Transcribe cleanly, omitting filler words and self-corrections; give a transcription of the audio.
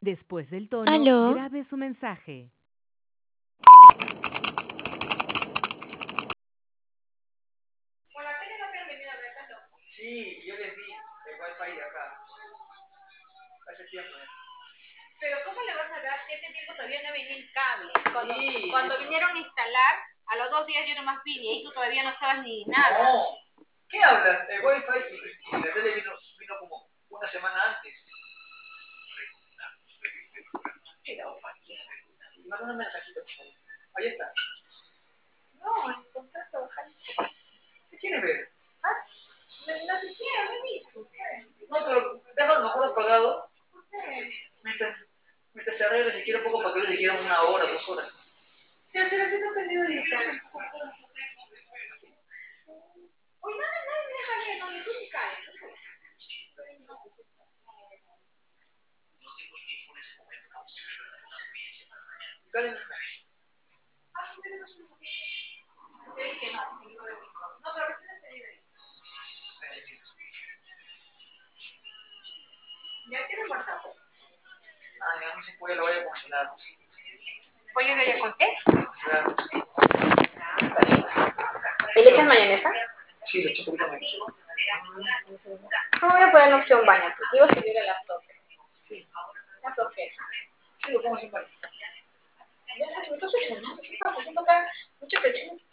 Después del tono, ¿Aló? grabe su mensaje. Con la tele no te han venido a ver, ¿no? Sí, yo les di el wifi de acá. Hace tiempo. Pero ¿cómo le vas a dar si ese tiempo todavía no venía el cable? Sí. Cuando vinieron a instalar, a los 2 días yo nomás vine y tú todavía no estabas ni nada. No. ¿Qué hablas? El wifi y la tele vino como una semana antes. Pero, Manda un mensajito. Ahí está. no, el contrato baja. ¿Qué quieres ver? ¿Ah? No te quiero, me he dicho. No, pero déjalo mejor apagado. ¿Por qué? Mientras se arregla, si quiere un poco para que le quieran 1 hora, 2 horas. Pero si recién no prendido ahorita. Oye, nadie me deja leer, no, ni tú ni caes. Dale. Es que no. No, pero recién he pedido ahí. Ya tiene WhatsApp. Ah, ya no se puede, lo voy a congelar. ¿Pollo de olla con qué? Claro. ¿Y le echas mayonesa? Sí, le echo un poquito menos. ¿Cómo voy a poner la opción baño? Porque iba a subir a laptop. Sí. La flojera. Sí, lo pongo sin baño. Ya sabes, me estás echando. ¿Qué pasa? Siento que mucha presión.